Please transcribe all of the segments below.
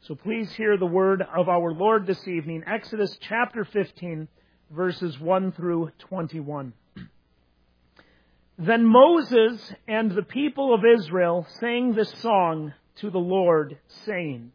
So please hear the word of our Lord this evening, Exodus chapter 15, verses 1 through 21. Then Moses and the people of Israel sang this song to the Lord, saying,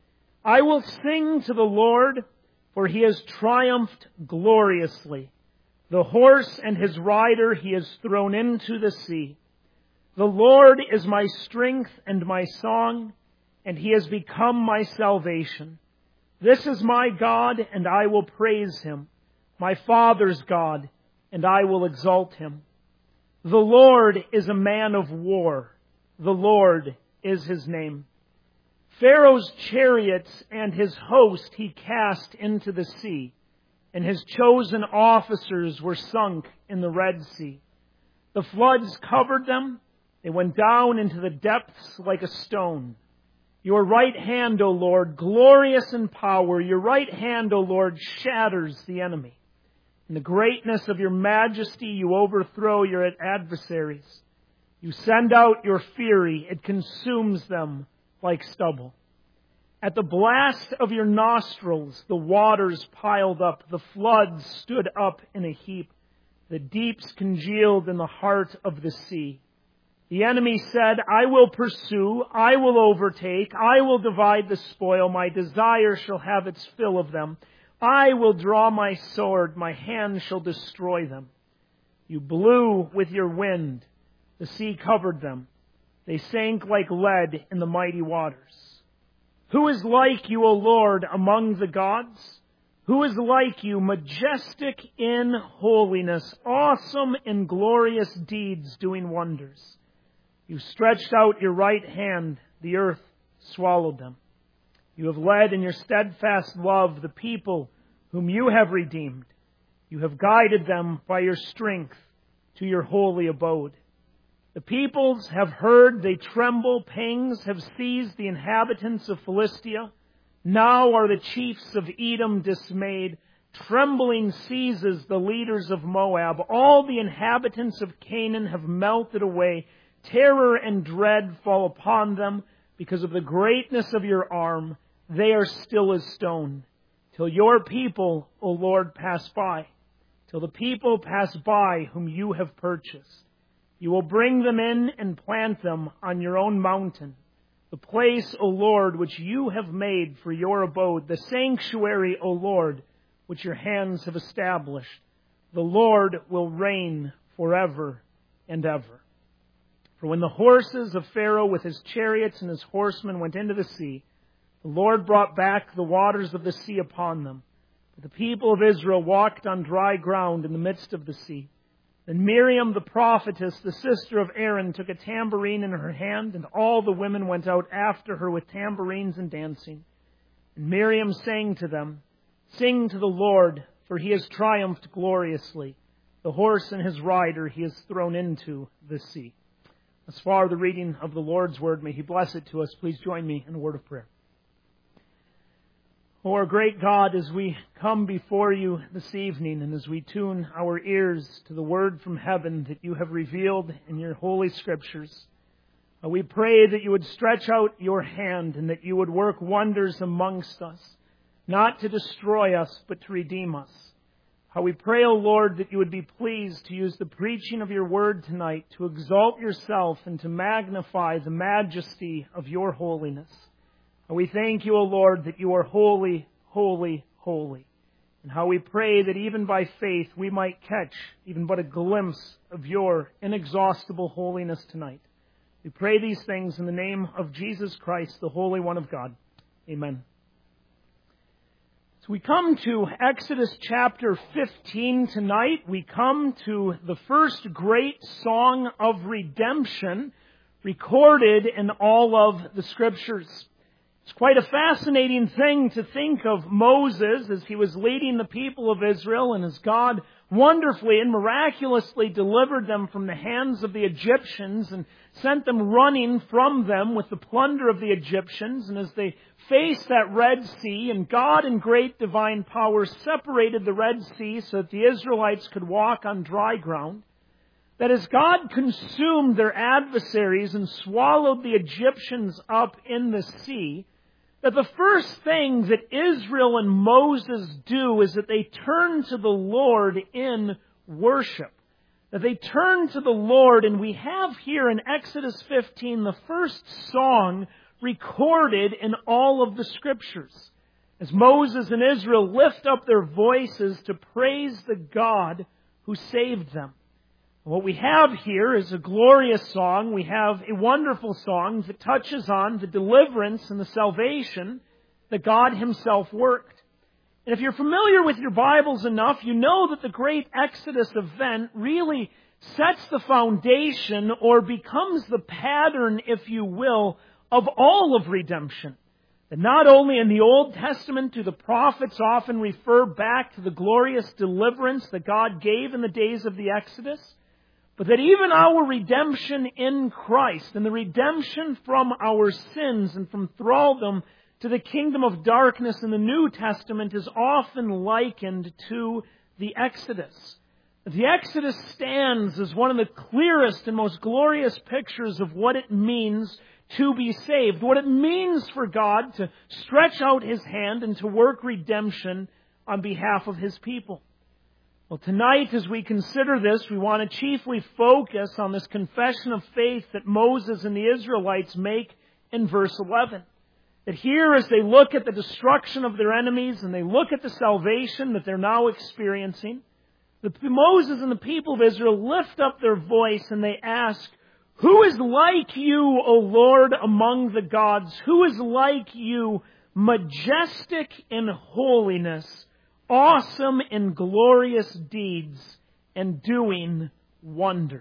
I will sing to the Lord, for he has triumphed gloriously. The horse and his rider he has thrown into the sea. The Lord is my strength and my song, and he has become my salvation. This is my God, and I will praise him, my Father's God, and I will exalt him. The Lord is a man of war. The Lord is his name. Pharaoh's chariots and his host he cast into the sea, and his chosen officers were sunk in the Red Sea. The floods covered them. They went down into the depths like a stone. Your right hand, O Lord, glorious in power, your right hand, O Lord, shatters the enemy. In the greatness of your majesty, you overthrow your adversaries. You send out your fury. It consumes them like stubble. At the blast of your nostrils, the waters piled up. The floods stood up in a heap. The deeps congealed in the heart of the sea. The enemy said, I will pursue, I will overtake, I will divide the spoil. My desire shall have its fill of them. I will draw my sword, my hand shall destroy them. You blew with your wind. The sea covered them. They sank like lead in the mighty waters. Who is like you, O Lord, among the gods? Who is like you, majestic in holiness, awesome in glorious deeds, doing wonders? You stretched out your right hand, the earth swallowed them. You have led in your steadfast love the people whom you have redeemed. You have guided them by your strength to your holy abode. The peoples have heard, they tremble, pangs have seized the inhabitants of Philistia. Now are the chiefs of Edom dismayed. Trembling seizes the leaders of Moab. All the inhabitants of Canaan have melted away. Terror and dread fall upon them because of the greatness of your arm. They are still as stone. Till your people, O Lord, pass by. Till the people pass by whom you have purchased. You will bring them in and plant them on your own mountain. The place, O Lord, which you have made for your abode. The sanctuary, O Lord, which your hands have established. The Lord will reign forever and ever. For when the horses of Pharaoh with his chariots and his horsemen went into the sea, the Lord brought back the waters of the sea upon them. But the people of Israel walked on dry ground in the midst of the sea. Then Miriam the prophetess, the sister of Aaron, took a tambourine in her hand, and all the women went out after her with tambourines and dancing. And Miriam sang to them, Sing to the Lord, for he has triumphed gloriously. The horse and his rider he has thrown into the sea. As far the reading of the Lord's word, may he bless it to us. Please join me in a word of prayer. O our great God, as we come before you this evening and as we tune our ears to the word from heaven that you have revealed in your holy scriptures, we pray that you would stretch out your hand and that you would work wonders amongst us, not to destroy us, but to redeem us. How we pray, O Lord, that you would be pleased to use the preaching of your word tonight to exalt yourself and to magnify the majesty of your holiness. And we thank you, O Lord, that you are holy, holy, holy. And how we pray that even by faith we might catch even but a glimpse of your inexhaustible holiness tonight. We pray these things in the name of Jesus Christ, the Holy One of God. Amen. So we come to Exodus chapter 15 tonight. We come to the first great song of redemption recorded in all of the Scriptures. It's quite a fascinating thing to think of Moses as he was leading the people of Israel and as God wonderfully and miraculously delivered them from the hands of the Egyptians and sent them running from them with the plunder of the Egyptians. And as they faced that Red Sea, and God in great divine power separated the Red Sea so that the Israelites could walk on dry ground, that as God consumed their adversaries and swallowed the Egyptians up in the sea, that the first thing that Israel and Moses do is that they turn to the Lord in worship. That they turn to the Lord, and we have here in Exodus 15 the first song recorded in all of the Scriptures. As Moses and Israel lift up their voices to praise the God who saved them. What we have here is a glorious song. We have a wonderful song that touches on the deliverance and the salvation that God Himself worked. And if you're familiar with your Bibles enough, you know that the great Exodus event really sets the foundation or becomes the pattern, if you will, of all of redemption. And not only in the Old Testament do the prophets often refer back to the glorious deliverance that God gave in the days of the Exodus, but that even our redemption in Christ and the redemption from our sins and from thraldom to the kingdom of darkness in the New Testament is often likened to the Exodus. The Exodus stands as one of the clearest and most glorious pictures of what it means to be saved, what it means for God to stretch out His hand and to work redemption on behalf of His people. Well, tonight, as we consider this, we want to chiefly focus on this confession of faith that Moses and the Israelites make in verse 11. That here, as they look at the destruction of their enemies and they look at the salvation that they're now experiencing, Moses and the people of Israel lift up their voice and they ask, "Who is like you, O Lord, among the gods? Who is like you, majestic in holiness, awesome in glorious deeds, and doing wonders?"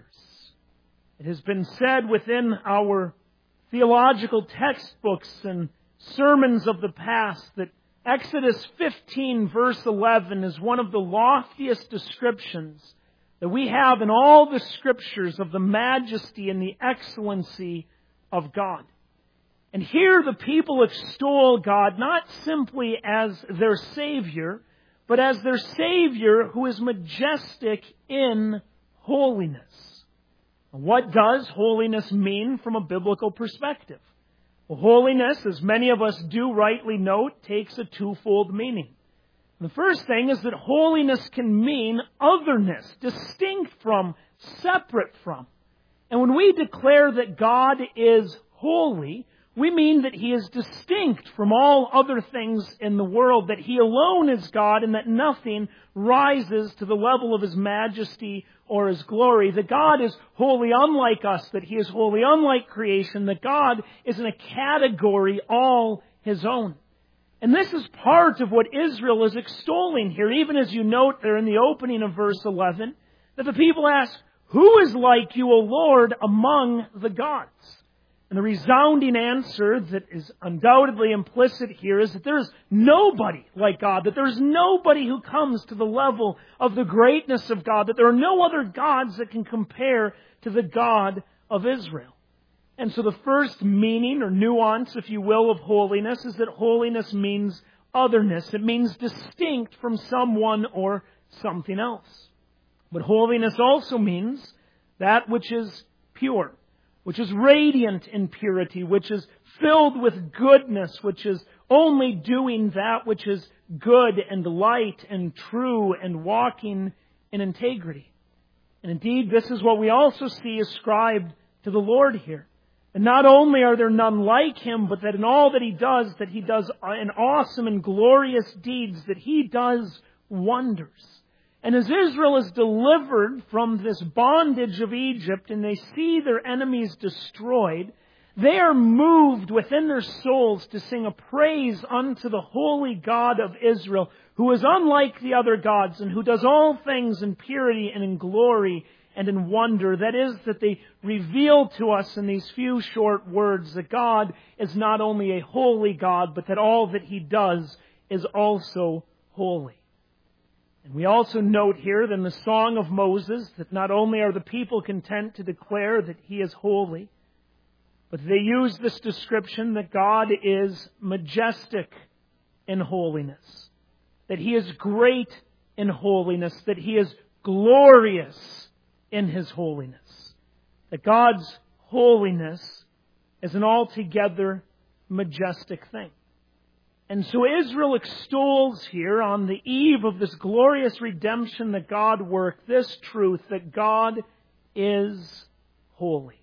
It has been said within our theological textbooks and sermons of the past that Exodus 15 verse 11 is one of the loftiest descriptions that we have in all the Scriptures of the majesty and the excellency of God. And here the people extol God not simply as their Savior, but as their Savior who is majestic in holiness. What does holiness mean from a biblical perspective? Well, holiness, as many of us do rightly note, takes a twofold meaning. The first thing is that holiness can mean otherness, distinct from, separate from. And when we declare that God is holy, we mean that He is distinct from all other things in the world, that He alone is God and that nothing rises to the level of His majesty or His glory. That God is wholly unlike us, that He is wholly unlike creation, that God is in a category all His own. And this is part of what Israel is extolling here, even as you note there in the opening of verse 11, that the people ask, "Who is like you, O Lord, among the gods?" And the resounding answer that is undoubtedly implicit here is that there is nobody like God, that there is nobody who comes to the level of the greatness of God, that there are no other gods that can compare to the God of Israel. And so the first meaning or nuance, if you will, of holiness is that holiness means otherness. It means distinct from someone or something else. But holiness also means that which is pure, which is radiant in purity, which is filled with goodness, which is only doing that which is good and light and true and walking in integrity. And indeed, this is what we also see ascribed to the Lord here. And not only are there none like Him, but that in all that He does in awesome and glorious deeds, that He does wonders. And as Israel is delivered from this bondage of Egypt and they see their enemies destroyed, they are moved within their souls to sing a praise unto the holy God of Israel, who is unlike the other gods and who does all things in purity and in glory and in wonder. That is, that they reveal to us in these few short words that God is not only a holy God, but that all that He does is also holy. And we also note here in the Song of Moses that not only are the people content to declare that He is holy, but they use this description that God is majestic in holiness, that He is great in holiness, that He is glorious in His holiness, that God's holiness is an altogether majestic thing. And so Israel extols here on the eve of this glorious redemption that God worked, this truth that God is holy.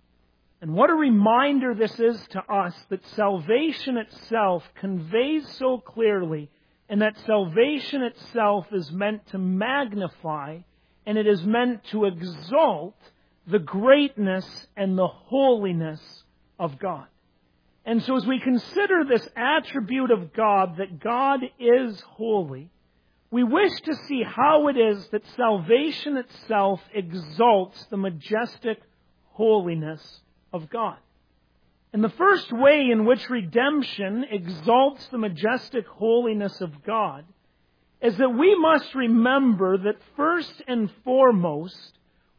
And what a reminder this is to us that salvation itself conveys so clearly, and that salvation itself is meant to magnify, and it is meant to exalt the greatness and the holiness of God. And so as we consider this attribute of God, that God is holy, we wish to see how it is that salvation itself exalts the majestic holiness of God. And the first way in which redemption exalts the majestic holiness of God is that we must remember that first and foremost,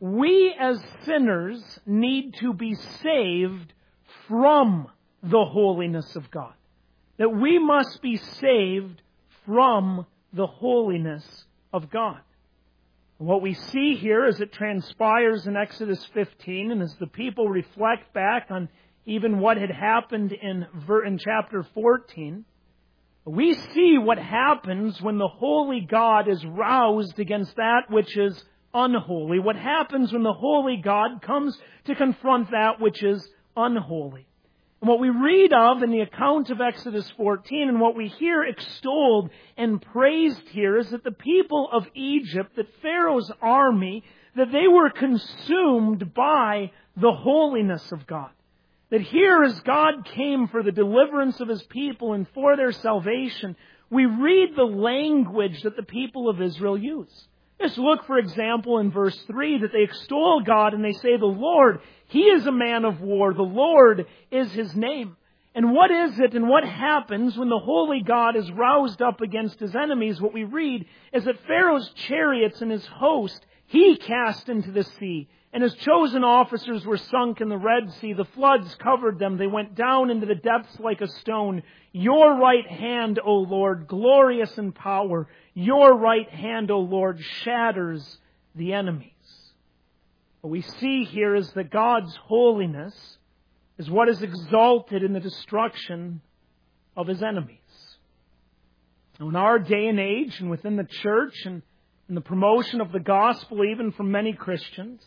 we as sinners need to be saved from the holiness of God. That we must be saved from the holiness of God. And what we see here as it transpires in Exodus 15, and as the people reflect back on even what had happened in chapter 14, we see what happens when the holy God is roused against that which is unholy. What happens when the holy God comes to confront that which is unholy. And what we read of in the account of Exodus 14 and what we hear extolled and praised here is that the people of Egypt, that Pharaoh's army, that they were consumed by the holiness of God. That here as God came for the deliverance of His people and for their salvation, we read the language that the people of Israel use. Just look, for example, in verse 3 that they extol God and they say, the Lord, He is a man of war. The Lord is His name. And what is it and what happens when the holy God is roused up against His enemies? What we read is that Pharaoh's chariots and his host He cast into the sea. And His chosen officers were sunk in the Red Sea. The floods covered them. They went down into the depths like a stone. Your right hand, O Lord, glorious in power. Your right hand, O Lord, shatters the enemies. What we see here is that God's holiness is what is exalted in the destruction of His enemies. Now, in our day and age, and within the church, and in the promotion of the gospel, even from many Christians,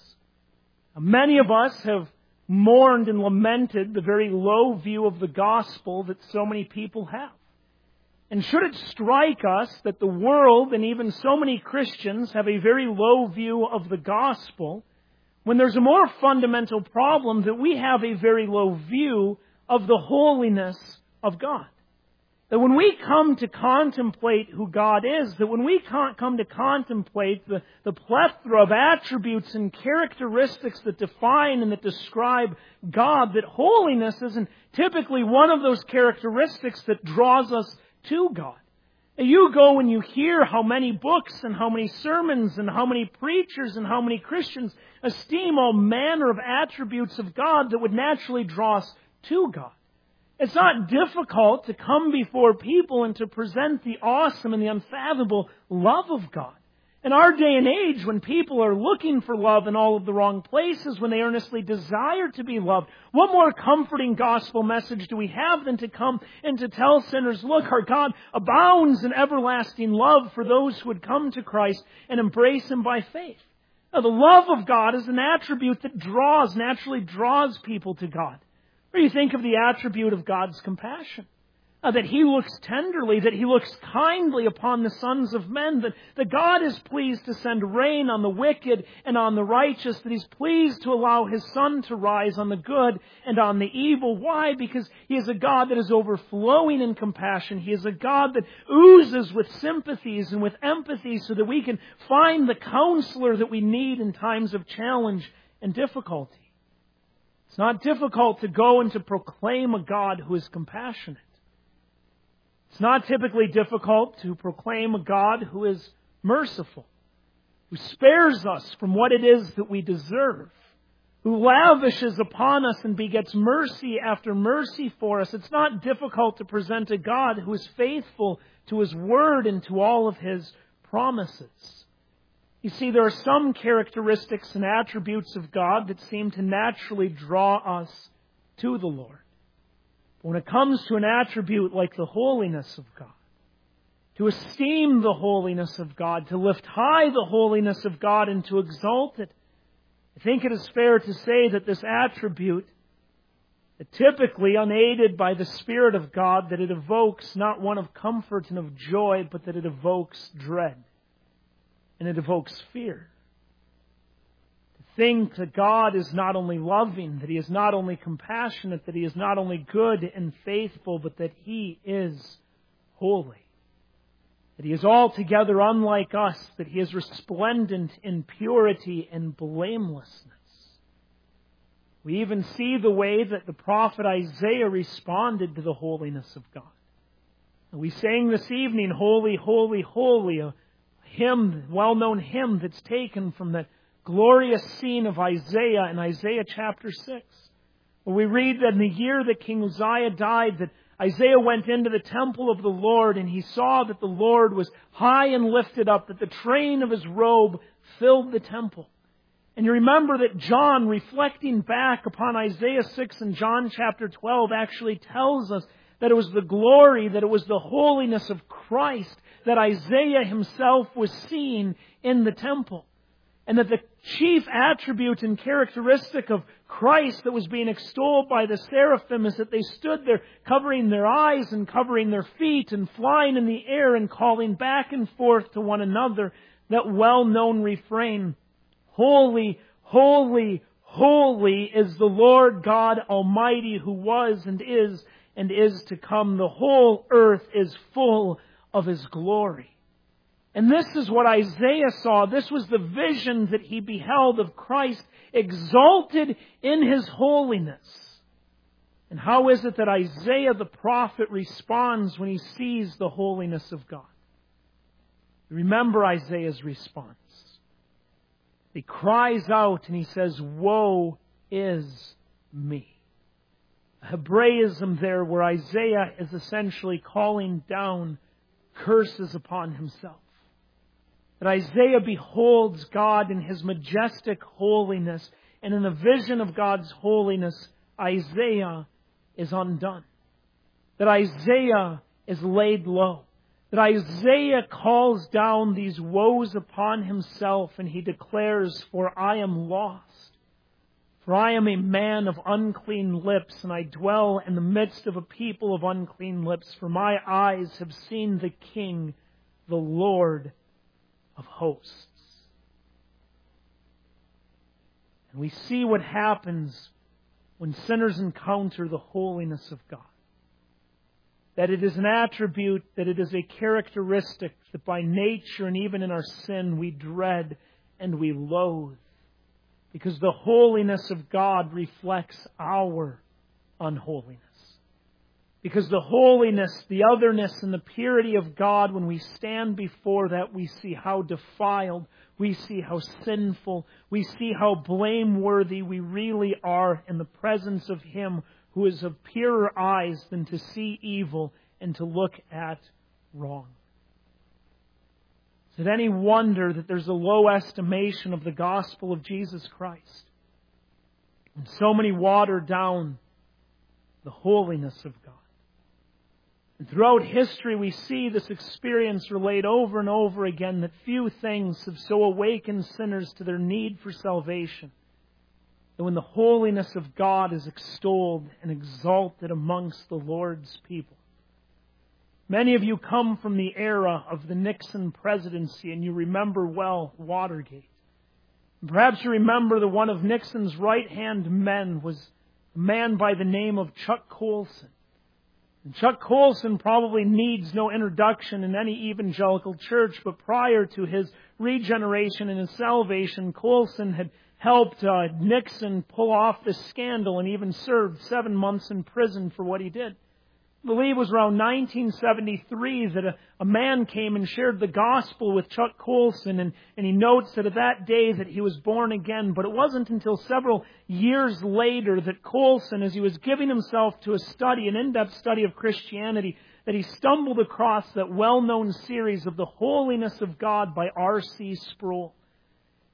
many of us have mourned and lamented the very low view of the gospel that so many people have. And should it strike us that the world and even so many Christians have a very low view of the gospel, when there's a more fundamental problem that we have a very low view of the holiness of God. That when we come to contemplate who God is, that when we come to contemplate the plethora of attributes and characteristics that define and that describe God, that holiness isn't typically one of those characteristics that draws us to God. You go and you hear how many books and how many sermons and how many preachers and how many Christians esteem all manner of attributes of God that would naturally draw us to God. It's not difficult to come before people and to present the awesome and the unfathomable love of God. In our day and age, when people are looking for love in all of the wrong places, when they earnestly desire to be loved, what more comforting gospel message do we have than to come and to tell sinners, look, our God abounds in everlasting love for those who would come to Christ and embrace Him by faith. Now, the love of God is an attribute that naturally draws people to God. Or you think of the attribute of God's compassion. That He looks tenderly, that He looks kindly upon the sons of men, that God is pleased to send rain on the wicked and on the righteous, that He's pleased to allow His sun to rise on the good and on the evil. Why? Because He is a God that is overflowing in compassion. He is a God that oozes with sympathies and with empathy so that we can find the counselor that we need in times of challenge and difficulty. It's not difficult to go and to proclaim a God who is compassionate. It's not typically difficult to proclaim a God who is merciful, who spares us from what it is that we deserve, who lavishes upon us and begets mercy after mercy for us. It's not difficult to present a God who is faithful to His word and to all of His promises. You see, there are some characteristics and attributes of God that seem to naturally draw us to the Lord. When it comes to an attribute like the holiness of God, to esteem the holiness of God, to lift high the holiness of God and to exalt it, I think it is fair to say that this attribute, typically unaided by the Spirit of God, that it evokes not one of comfort and of joy, but that it evokes dread and it evokes fear. To think that God is not only loving, that He is not only compassionate, that He is not only good and faithful, but that He is holy. That He is altogether unlike us, that He is resplendent in purity and blamelessness. We even see the way that the prophet Isaiah responded to the holiness of God. And we sang this evening, Holy, Holy, Holy, a hymn, well-known hymn that's taken from that glorious scene of Isaiah in Isaiah chapter 6. Where we read that in the year that King Uzziah died, that Isaiah went into the temple of the Lord and he saw that the Lord was high and lifted up, that the train of His robe filled the temple. And you remember that John, reflecting back upon Isaiah 6 and John chapter 12, actually tells us that it was the glory, that it was the holiness of Christ that Isaiah himself was seeing in the temple. And that the chief attribute and characteristic of Christ that was being extolled by the seraphim is that they stood there covering their eyes and covering their feet and flying in the air and calling back and forth to one another that well-known refrain, Holy, holy, holy is the Lord God Almighty, who was and is to come. The whole earth is full of His glory. And this is what Isaiah saw. This was the vision that he beheld of Christ exalted in His holiness. And how is it that Isaiah the prophet responds when he sees the holiness of God? Remember Isaiah's response. He cries out and he says, Woe is me. A Hebraism there where Isaiah is essentially calling down curses upon himself. That Isaiah beholds God in His majestic holiness, and in the vision of God's holiness, Isaiah is undone. That Isaiah is laid low. That Isaiah calls down these woes upon himself, and he declares, For I am lost. For I am a man of unclean lips, and I dwell in the midst of a people of unclean lips. For my eyes have seen the King, the Lord of hosts. And we see what happens when sinners encounter the holiness of God. That it is an attribute, that it is a characteristic that by nature and even in our sin we dread and we loathe. Because the holiness of God reflects our unholiness. Because the holiness, the otherness, and the purity of God, when we stand before that, we see how defiled, we see how sinful, we see how blameworthy we really are in the presence of Him who is of purer eyes than to see evil and to look at wrong. Is it any wonder that there's a low estimation of the gospel of Jesus Christ? And so many water down the holiness of God. And throughout history we see this experience relayed over and over again, that few things have so awakened sinners to their need for salvation, that when the holiness of God is extolled and exalted amongst the Lord's people. Many of you come from the era of the Nixon presidency, and you remember well Watergate. Perhaps you remember that one of Nixon's right-hand men was a man by the name of Chuck Colson. And Chuck Colson probably needs no introduction in any evangelical church, but prior to his regeneration and his salvation, Colson had helped Nixon pull off this scandal and even served 7 months in prison for what he did. I believe it was around 1973 that a man came and shared the gospel with Chuck Colson, and he notes that at that day that he was born again. But it wasn't until several years later that Colson, as he was giving himself to a study, an in-depth study of Christianity, that he stumbled across that well-known series of The Holiness of God by R.C. Sproul.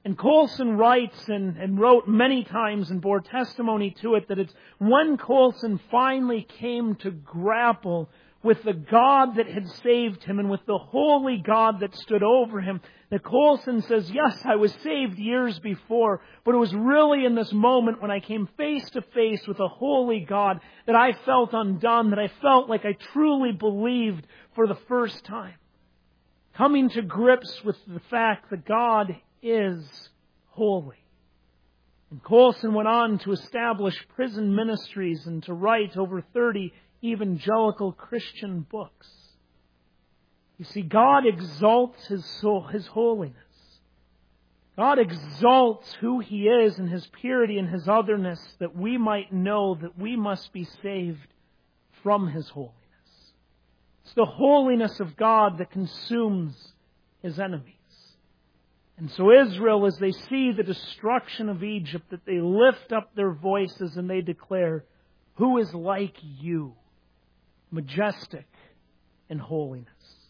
And Colson writes and wrote many times and bore testimony to it that it's when Colson finally came to grapple with the God that had saved him and with the holy God that stood over him, that Colson says, yes, I was saved years before, but it was really in this moment when I came face to face with a holy God that I felt undone, that I felt like I truly believed for the first time. Coming to grips with the fact that God is holy. And Colson went on to establish prison ministries and to write over 30 evangelical Christian books. You see, God exalts His soul, His holiness. God exalts who He is and His purity and His otherness, that we might know that we must be saved from His holiness. It's the holiness of God that consumes His enemies. And so Israel, as they see the destruction of Egypt, that they lift up their voices and they declare, who is like you, majestic in holiness?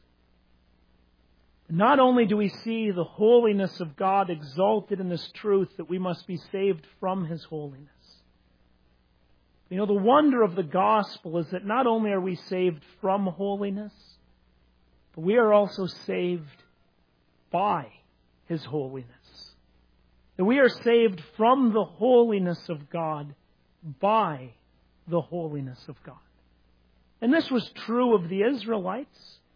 Not only do we see the holiness of God exalted in this truth that we must be saved from His holiness. You know, the wonder of the gospel is that not only are we saved from holiness, but we are also saved by His holiness. That we are saved from the holiness of God by the holiness of God. And this was true of the Israelites.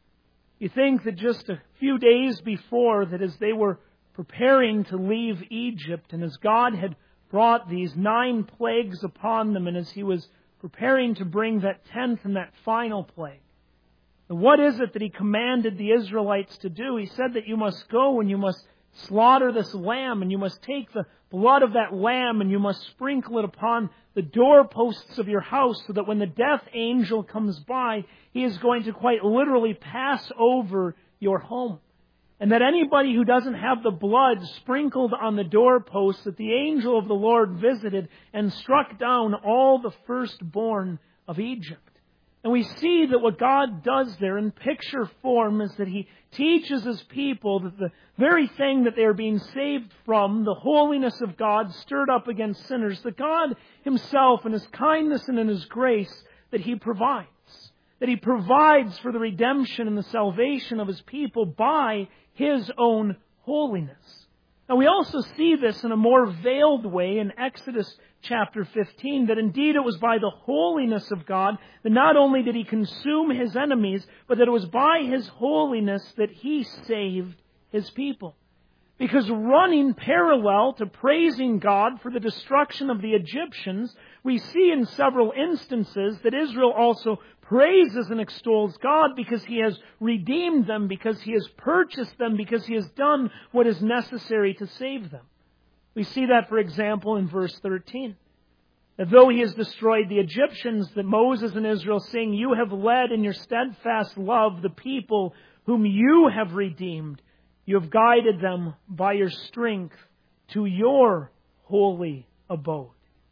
You think that just a few days before, that as they were preparing to leave Egypt, and as God had brought these 9 plagues upon them, and as He was preparing to bring that 10th and that final plague, and what is it that He commanded the Israelites to do? He said that you must go and you must slaughter this lamb, and you must take the blood of that lamb and you must sprinkle it upon the doorposts of your house, so that when the death angel comes by, he is going to quite literally pass over your home. And that anybody who doesn't have the blood sprinkled on the doorposts, that the angel of the Lord visited and struck down all the firstborn of Egypt. And we see that what God does there in picture form is that He teaches His people that the very thing that they are being saved from, the holiness of God stirred up against sinners, that God Himself in His kindness and in His grace, that He provides. That He provides for the redemption and the salvation of His people by His own holiness. Now we also see this in a more veiled way in Exodus chapter 15, that indeed it was by the holiness of God that not only did He consume His enemies, but that it was by His holiness that He saved His people. Because running parallel to praising God for the destruction of the Egyptians, we see in several instances that Israel also praises and extols God because He has redeemed them, because He has purchased them, because He has done what is necessary to save them. We see that, for example, in verse 13. That though He has destroyed the Egyptians, that Moses and Israel sing, you have led in your steadfast love the people whom you have redeemed. You have guided them by your strength to your holy abode.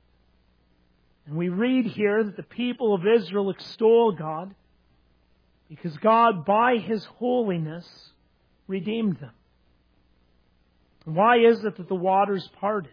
And we read here that the people of Israel extol God because God, by His holiness, redeemed them. Why is it that the waters parted?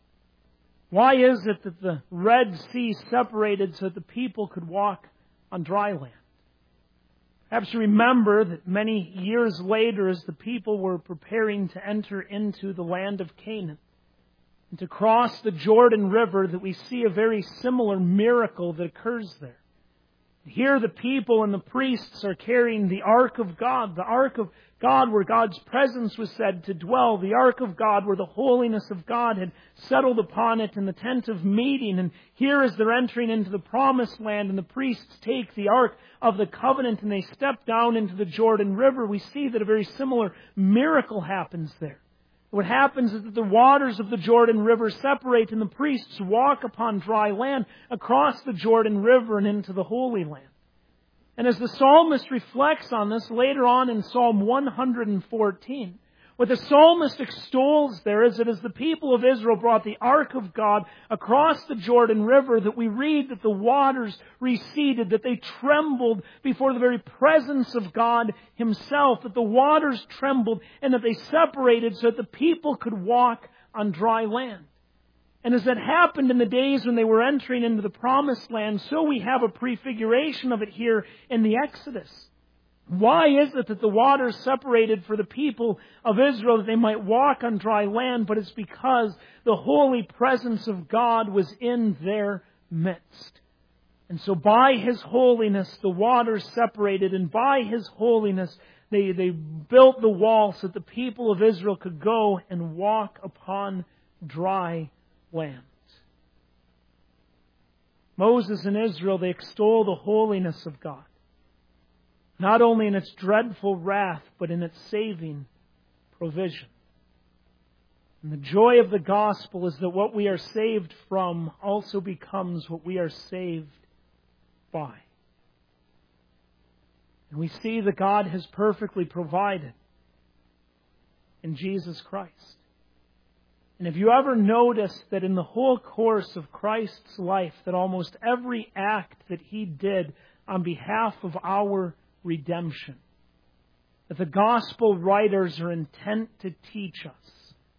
Why is it that the Red Sea separated so that the people could walk on dry land? Perhaps you remember that many years later, as the people were preparing to enter into the land of Canaan and to cross the Jordan River, that we see a very similar miracle that occurs there. Here the people and the priests are carrying the Ark of God where God's presence was said to dwell, the Ark of God where the holiness of God had settled upon it in the tent of meeting. And here as they're entering into the promised land and the priests take the Ark of the Covenant and they step down into the Jordan River, we see that a very similar miracle happens there. What happens is that the waters of the Jordan River separate and the priests walk upon dry land across the Jordan River and into the Holy Land. And as the psalmist reflects on this later on in Psalm 114, What the psalmist extols there is that as the people of Israel brought the ark of God across the Jordan River, that we read that the waters receded, that they trembled before the very presence of God Himself, that the waters trembled and that they separated so that the people could walk on dry land. And as that happened in the days when they were entering into the promised land, so we have a prefiguration of it here in the Exodus. Why is it that the waters separated for the people of Israel that they might walk on dry land? But it's because the holy presence of God was in their midst. And so by His holiness, the waters separated, and by His holiness, they built the wall so that the people of Israel could go and walk upon dry land. Moses and Israel, they extol the holiness of God, not only in its dreadful wrath, but in its saving provision. And the joy of the gospel is that what we are saved from also becomes what we are saved by. And we see that God has perfectly provided in Jesus Christ. And have you ever noticed that in the whole course of Christ's life, that almost every act that He did on behalf of our redemption, that the gospel writers are intent to teach us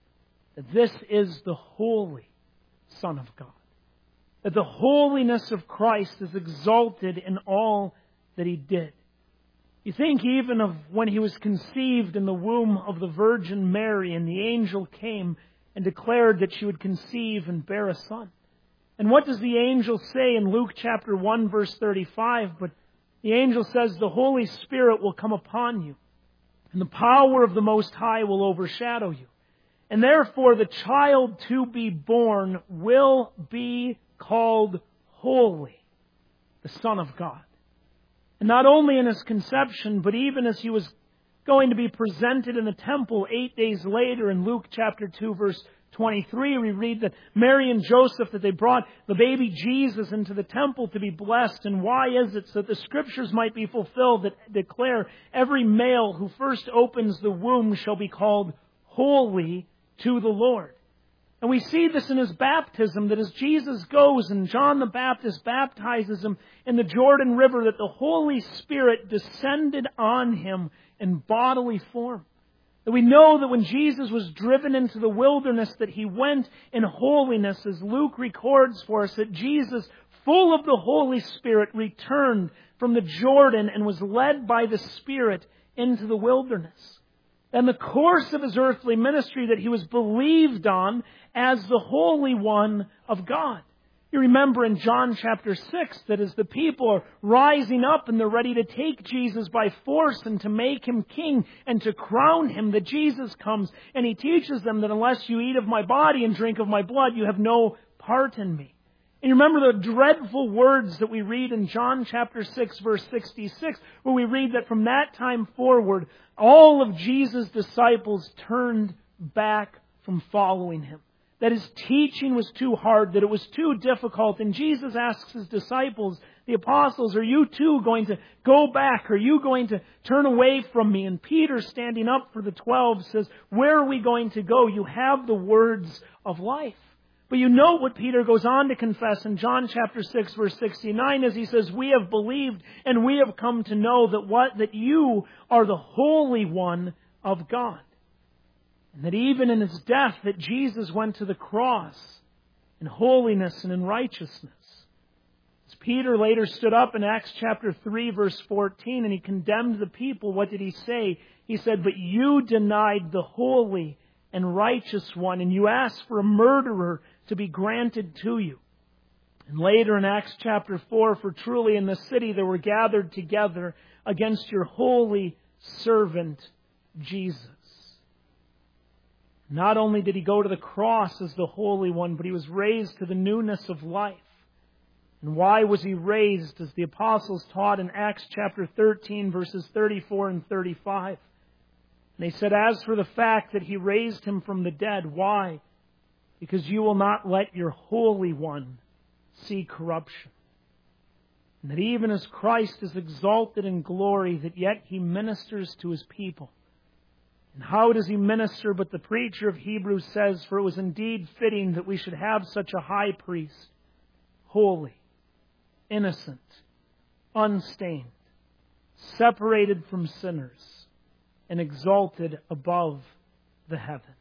that this is the holy Son of God, that the holiness of Christ is exalted in all that He did. You think even of when He was conceived in the womb of the Virgin Mary, and the angel came and declared that she would conceive and bear a son. And what does the angel say in Luke chapter 1 verse 35? But the angel says, the Holy Spirit will come upon you, and the power of the Most High will overshadow you. And therefore the child to be born will be called Holy, the Son of God. And not only in His conception, but even as He was going to be presented in the temple 8 days later in Luke chapter 2 verse 23, we read that Mary and Joseph, that they brought the baby Jesus into the temple to be blessed. And why is it? So that the Scriptures might be fulfilled that declare every male who first opens the womb shall be called holy to the Lord. And we see this in His baptism, that as Jesus goes and John the Baptist baptizes Him in the Jordan River, that the Holy Spirit descended on Him in bodily form. That we know that when Jesus was driven into the wilderness, that He went in holiness, as Luke records for us, that Jesus, full of the Holy Spirit, returned from the Jordan and was led by the Spirit into the wilderness. And the course of His earthly ministry, that He was believed on as the Holy One of God. You remember in John chapter 6 that as the people are rising up and they're ready to take Jesus by force and to make Him king and to crown Him, that Jesus comes and He teaches them that unless you eat of my body and drink of my blood, you have no part in me. And you remember the dreadful words that we read in John chapter 6 verse 66, where we read that from that time forward, all of Jesus' disciples turned back from following Him. That His teaching was too hard, that it was too difficult. And Jesus asks His disciples, the apostles, are you too going to go back? Are you going to turn away from me? And Peter, standing up for the 12, says, where are we going to go? You have the words of life. But you know what Peter goes on to confess in John chapter 6 verse 69 as he says, we have believed and we have come to know that you are the Holy One of God. And that even in His death, that Jesus went to the cross in holiness and in righteousness. As Peter later stood up in Acts chapter 3 verse 14 and he condemned the people, what did he say? He said, but you denied the holy and righteous one, and you asked for a murderer to be granted to you. And later in Acts chapter 4, for truly in the city they were gathered together against your holy servant Jesus. Not only did He go to the cross as the Holy One, but He was raised to the newness of life. And why was He raised? As the apostles taught in Acts chapter 13, verses 34 and 35. And they said, as for the fact that He raised Him from the dead, why? Because you will not let your Holy One see corruption. And that even as Christ is exalted in glory, that yet He ministers to His people. And how does he minister? But the preacher of Hebrews says, "For it was indeed fitting that we should have such a high priest, holy, innocent, unstained, separated from sinners, and exalted above the heaven."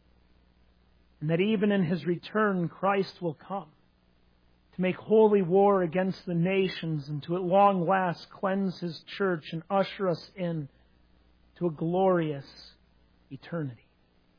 And that even in His return, Christ will come to make holy war against the nations and to at long last cleanse His church and usher us in to a glorious eternity.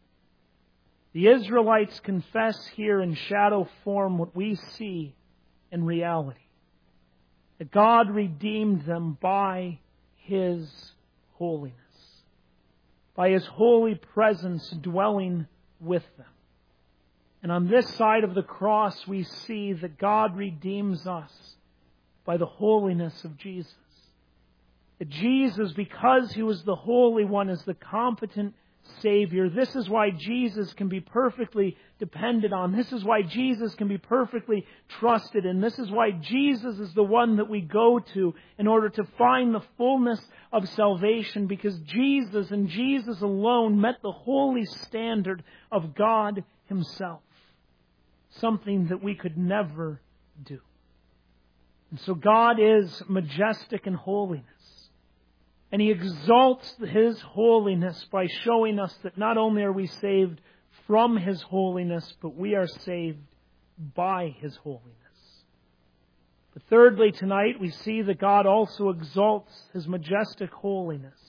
The Israelites confess here in shadow form what we see in reality. That God redeemed them by His holiness, by His holy presence dwelling with them. And on this side of the cross we see that God redeems us by the holiness of Jesus. That Jesus, because He was the Holy One, is the competent Savior. This is why Jesus can be perfectly depended on. This is why Jesus can be perfectly trusted. And this is why Jesus is the one that we go to in order to find the fullness of salvation. Because Jesus and Jesus alone met the holy standard of God Himself. Something that we could never do. And so God is majestic in holiness. And He exalts His holiness by showing us that not only are we saved from His holiness, but we are saved by His holiness. But thirdly, tonight we see that God also exalts His majestic holiness,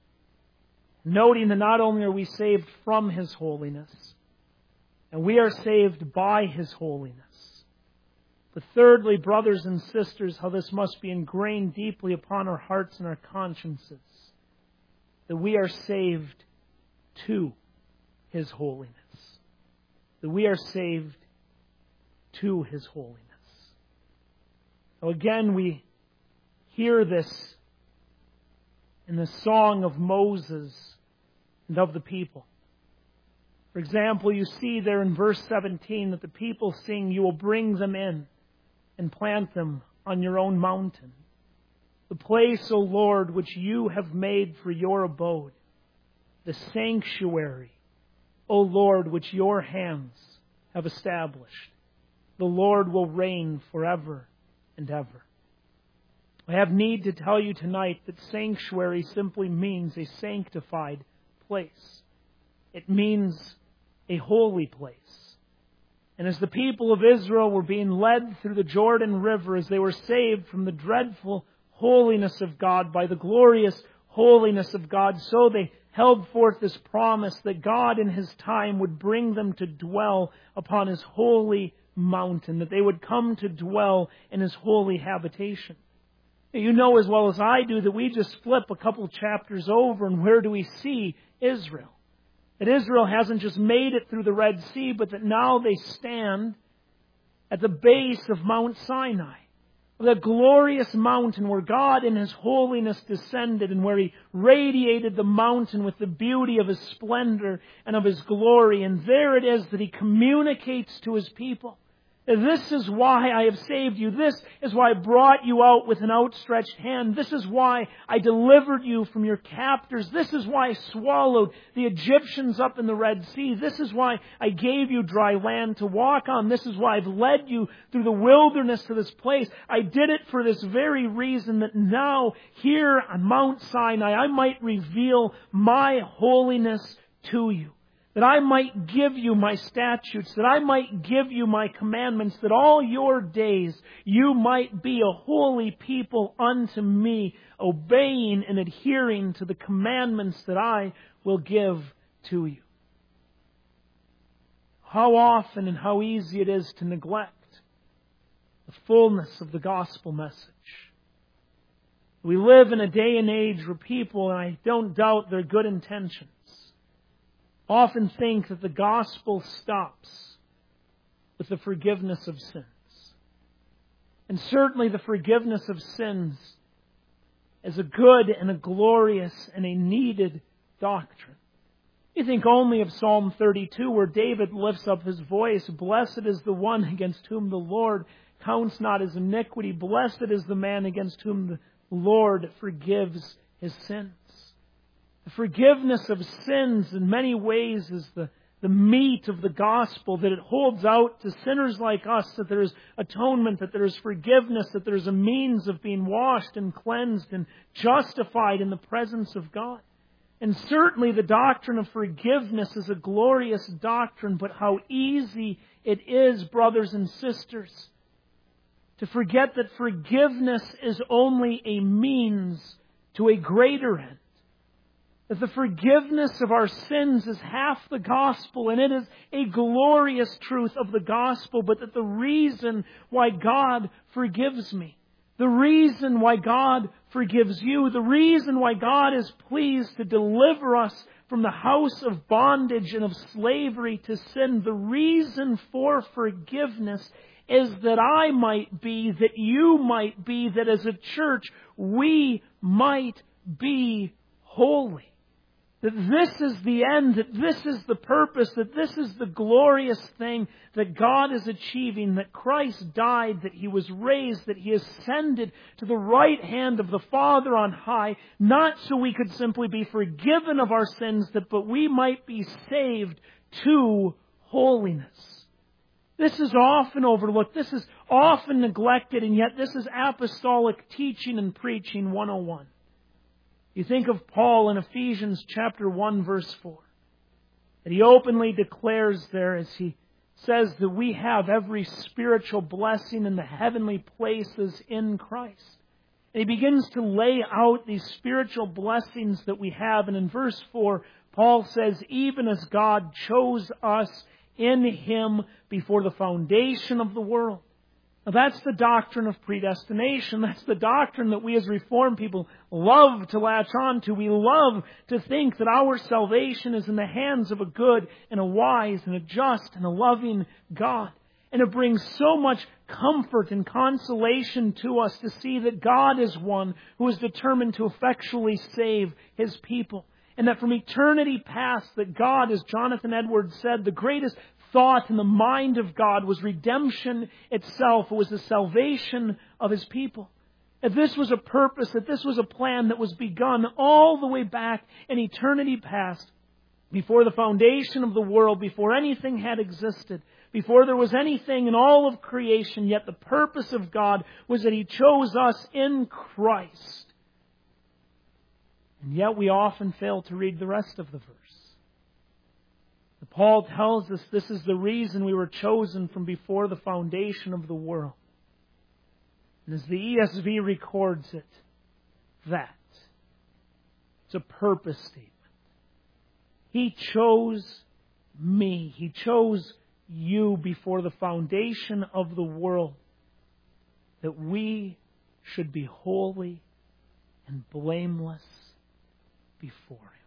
noting that not only are we saved from His holiness, and we are saved by His holiness, but thirdly, brothers and sisters, how this must be ingrained deeply upon our hearts and our consciences, that we are saved to His holiness. That we are saved to His holiness. Now again, we hear this in the song of Moses and of the people. For example, you see there in verse 17 that the people sing, "You will bring them in and plant them on your own mountain. The place, O Lord, which you have made for your abode. The sanctuary, O Lord, which your hands have established. The Lord will reign forever and ever." I have need to tell you tonight that sanctuary simply means a sanctified place. It means a holy place. And as the people of Israel were being led through the Jordan River, as they were saved from the dreadful holiness of God by the glorious holiness of God, so they held forth this promise that God in His time would bring them to dwell upon His holy mountain, that they would come to dwell in His holy habitation. You know as well as I do that we just flip a couple chapters over, and where do we see Israel? That Israel hasn't just made it through the Red Sea, but that now they stand at the base of Mount Sinai, the glorious mountain where God in His holiness descended and where He radiated the mountain with the beauty of His splendor and of His glory. And there it is that He communicates to His people. This is why I have saved you. This is why I brought you out with an outstretched hand. This is why I delivered you from your captors. This is why I swallowed the Egyptians up in the Red Sea. This is why I gave you dry land to walk on. This is why I've led you through the wilderness to this place. I did it for this very reason, that now here on Mount Sinai I might reveal my holiness to you. That I might give you my statutes, that I might give you my commandments, that all your days you might be a holy people unto me, obeying and adhering to the commandments that I will give to you. How often and how easy it is to neglect the fullness of the gospel message. We live in a day and age where people, and I don't doubt their good intentions, often think that the gospel stops with the forgiveness of sins. And certainly the forgiveness of sins is a good and a glorious and a needed doctrine. You think only of Psalm 32, where David lifts up his voice, "Blessed is the one against whom the Lord counts not his iniquity. Blessed is the man against whom the Lord forgives his sins." The forgiveness of sins in many ways is the meat of the gospel, that it holds out to sinners like us, that there is atonement, that there is forgiveness, that there is a means of being washed and cleansed and justified in the presence of God. And certainly the doctrine of forgiveness is a glorious doctrine, but how easy it is, brothers and sisters, to forget that forgiveness is only a means to a greater end. That the forgiveness of our sins is half the gospel, and it is a glorious truth of the gospel, but that the reason why God forgives me, the reason why God forgives you, the reason why God is pleased to deliver us from the house of bondage and of slavery to sin, the reason for forgiveness is that I might be, that you might be, that as a church we might be holy. That this is the end, that this is the purpose, that this is the glorious thing that God is achieving, that Christ died, that He was raised, that He ascended to the right hand of the Father on high, not so we could simply be forgiven of our sins, but we might be saved to holiness. This is often overlooked, this is often neglected, and yet this is apostolic teaching and preaching 101. You think of Paul in Ephesians chapter 1 verse 4. That he openly declares there as he says that we have every spiritual blessing in the heavenly places in Christ. And he begins to lay out these spiritual blessings that we have. And in verse 4, Paul says, even as God chose us in Him before the foundation of the world. Now that's the doctrine of predestination. That's the doctrine that we as Reformed people love to latch on to. We love to think that our salvation is in the hands of a good and a wise and a just and a loving God. And it brings so much comfort and consolation to us to see that God is one who is determined to effectually save His people. And that from eternity past, that God, as Jonathan Edwards said, the greatest thought in the mind of God was redemption itself. It was the salvation of His people. That this was a purpose, that this was a plan that was begun all the way back in eternity past, before the foundation of the world, before anything had existed, before there was anything in all of creation. Yet the purpose of God was that He chose us in Christ. And yet we often fail to read the rest of the verse. Paul tells us this is the reason we were chosen from before the foundation of the world. And as the ESV records it, that it's a purpose statement. He chose me. He chose you before the foundation of the world, that we should be holy and blameless before Him.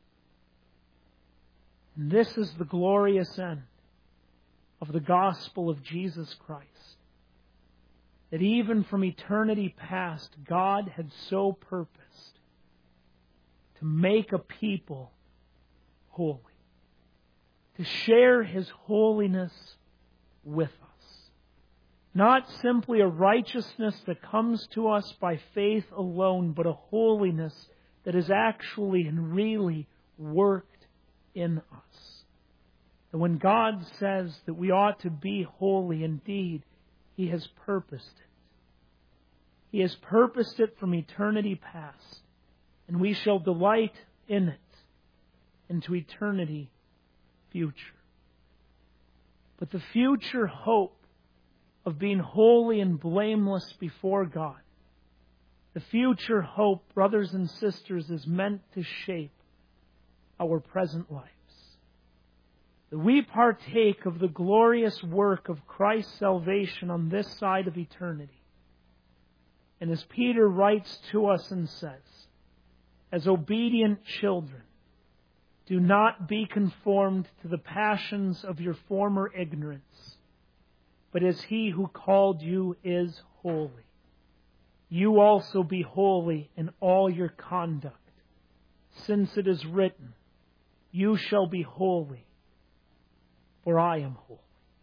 And this is the glorious end of the gospel of Jesus Christ. That even from eternity past, God had so purposed to make a people holy. To share His holiness with us. Not simply a righteousness that comes to us by faith alone, but a holiness that is actually and really worked in us. And when God says that we ought to be holy, indeed, He has purposed it. He has purposed it from eternity past, and we shall delight in it into eternity future. But the future hope of being holy and blameless before God, the future hope, brothers and sisters, is meant to shape our present lives. That we partake of the glorious work of Christ's salvation on this side of eternity. And as Peter writes to us and says, as obedient children, do not be conformed to the passions of your former ignorance, but as He who called you is holy, you also be holy in all your conduct, since it is written, you shall be holy, for I am holy.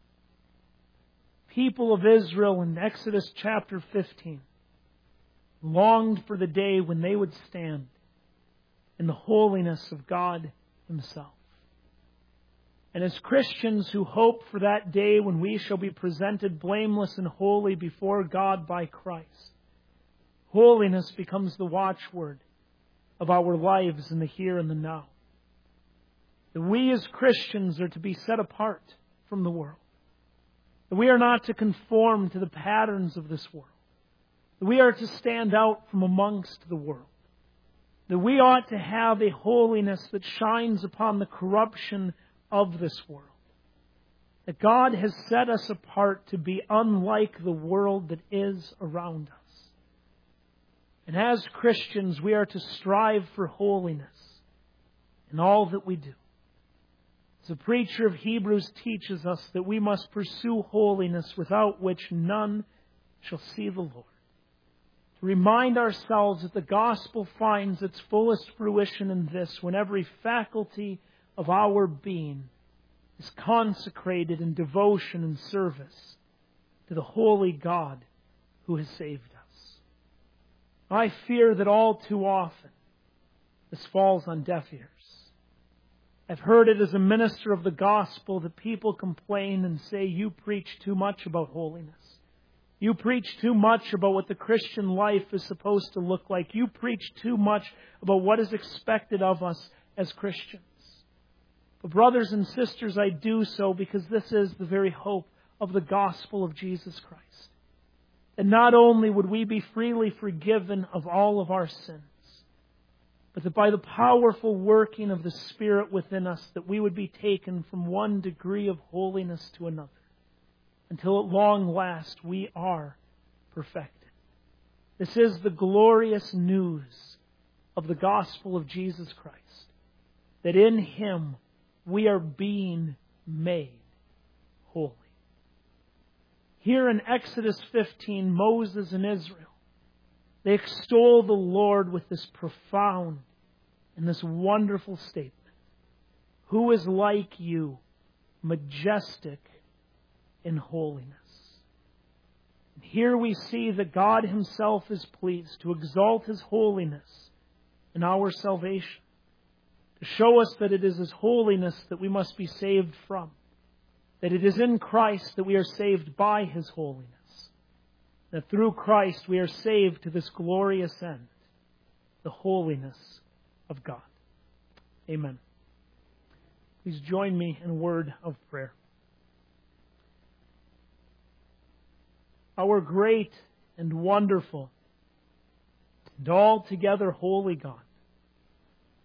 People of Israel in Exodus chapter 15 longed for the day when they would stand in the holiness of God Himself. And as Christians who hope for that day when we shall be presented blameless and holy before God by Christ, holiness becomes the watchword of our lives in the here and the now. That we as Christians are to be set apart from the world. That we are not to conform to the patterns of this world. That we are to stand out from amongst the world. That we ought to have a holiness that shines upon the corruption of this world. That God has set us apart to be unlike the world that is around us. And as Christians, we are to strive for holiness in all that we do. As the preacher of Hebrews teaches us that we must pursue holiness without which none shall see the Lord. To remind ourselves that the gospel finds its fullest fruition in this, when every faculty of our being is consecrated in devotion and service to the holy God who has saved us. I fear that all too often this falls on deaf ears. I've heard it as a minister of the gospel that people complain and say, "You preach too much about holiness. You preach too much about what the Christian life is supposed to look like. You preach too much about what is expected of us as Christians." But brothers and sisters, I do so because this is the very hope of the gospel of Jesus Christ. And not only would we be freely forgiven of all of our sins, but that by the powerful working of the Spirit within us, that we would be taken from one degree of holiness to another, until at long last we are perfected. This is the glorious news of the gospel of Jesus Christ, that in Him we are being made holy. Here in Exodus 15, Moses and Israel, they extol the Lord with this profound and this wonderful statement. Who is like you, majestic in holiness? And here we see that God Himself is pleased to exalt His holiness in our salvation, to show us that it is His holiness that we must be saved from, that it is in Christ that we are saved by His holiness, that through Christ we are saved to this glorious end, the holiness of God. Amen. Please join me in a word of prayer. Our great and wonderful and altogether holy God,